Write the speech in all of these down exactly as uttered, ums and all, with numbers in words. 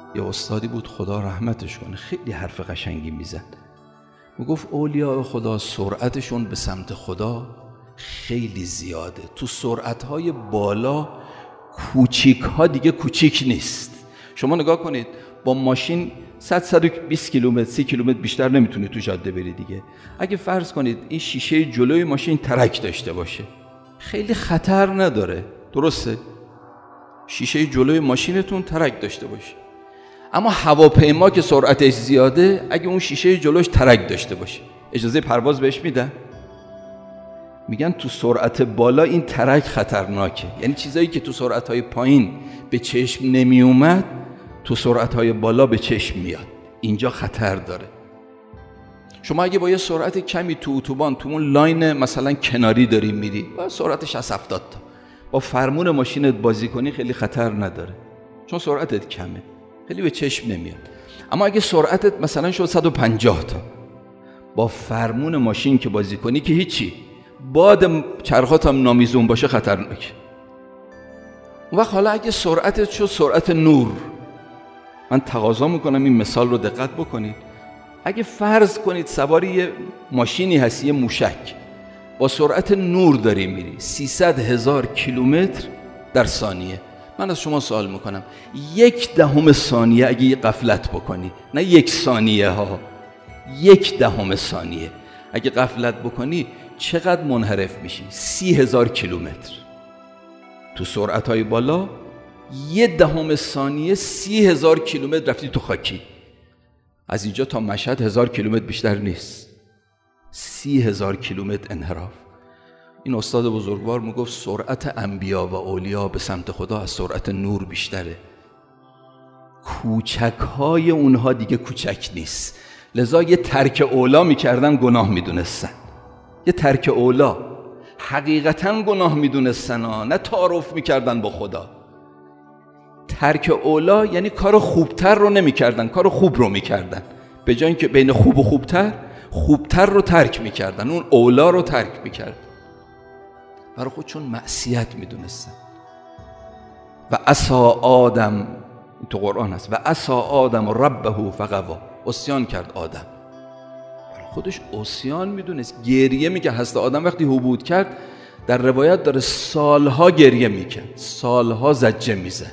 یه استادی بود خدا رحمتش کنه، خیلی حرف قشنگی میزد. میگفت اولیاء خدا سرعتشون به سمت خدا خیلی زیاده. تو سرعتهای بالا کوچیک ها دیگه کوچیک نیست. شما نگاه کنید با ماشین صد صد و بیست کیلومتر سی کیلومتر بیشتر نمیتونی تو جاده بری دیگه. اگه فرض کنید این شیشه جلوی ماشین ترک داشته باشه خیلی خطر نداره، درسته؟ شیشه جلوی ماشینتون ترک داشته باشه. اما هواپیما که سرعتش زیاده اگه اون شیشه جلوش ترک داشته باشه اجازه پرواز بهش میدن؟ میگن تو سرعت بالا این ترک خطرناکه. یعنی چیزایی که تو سرعتهای پایین به چشم نمی اومد تو سرعتهای بالا به چشم میاد. اینجا خطر داره. شما اگه با یه سرعت کمی تو اتوبان تو اون لاین مثلا کناری داری میری با سرعت شصت هفتاد تا با فرمون ماشینت بازی کنی خیلی خطر نداره چون سرعتت کمه، خیلی به چشم نمیاد. اما اگه سرعتت مثلا شد صد و پنجاه تا با فرمون ماشین که بازی کنی که هیچی، باد چرخات هم نامیزون باشه خطرناکه. اون وقت حالا اگه سرعتت شد سرعت نور، من تقاضا میکنم این مثال رو دقت بکنید. اگه فرض کنید سواری یه ماشینی هستی، یه موشک با سرعت نور داری میری سیصد هزار کیلومتر در ثانیه، من از شما سوال میکنم یک دهم ثانیه اگه یه غفلت بکنی، نه یک ثانیه ها، یک دهم ثانیه اگه غفلت بکنی چقدر منحرف میشی؟ سی هزار کیلومتر. تو سرعتهای بالا یه دهم ثانیه سی هزار کیلومتر رفتی تو خاکی. از اینجا تا مشهد هزار کیلومتر بیشتر نیست، سی هزار کیلومتر انحراف. این استاد بزرگوار میگفت سرعت انبیا و اولیا به سمت خدا از سرعت نور بیشتره. کوچک های اونها دیگه کوچک نیست، لذا یه ترک اولا میکردن گناه میدونستن. یه ترک اولا حقیقتا گناه میدونستن ها، نه تعارف میکردن با خدا. ترک اولا یعنی کار خوبتر رو نمیکردن، کار خوب رو میکردن. به جای اینکه بین خوب و خوبتر، خوبتر رو ترک میکردن، اون اولا رو ترک میکردن برای خودشون معصیت میدونستن. و عصی آدم، تو قرآن هست، و عصی آدم ربه فغوا، عصیان کرد آدم، برای خودش عصیان میدونست. گریه میگه هست آدم وقتی حبود کرد در روایت داره سالها گریه میکرد، سالها زجه میزد.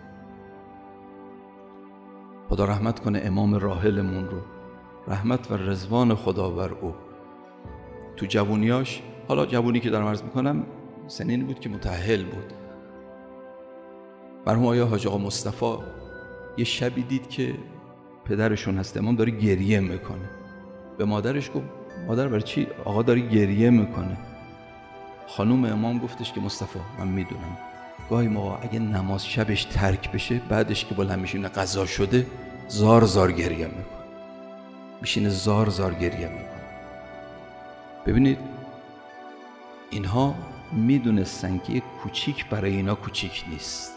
خدا رحمت کنه امام راحلمون رو، رحمت و رضوان خدا بر او. تو جوونیاش، حالا جوونی که دارم عرض میکنم سنینی بود که متأهل بود، مرحوم آقای حاج آقا مصطفی یه شبی دید که پدرشون هست امام داره گریه میکنه. به مادرش گفت مادر برای چی آقا داره گریه میکنه؟ خانوم امام گفتش که مصطفی من میدونم گاهی موقع اگه نماز شبش ترک بشه بعدش که بلند میشینه قضا شده زار زار گریه میکنه، میشینه زار زار گریه میکنه. ببینید اینها میدونستن که یک کوچیک برای اینا کوچیک نیست.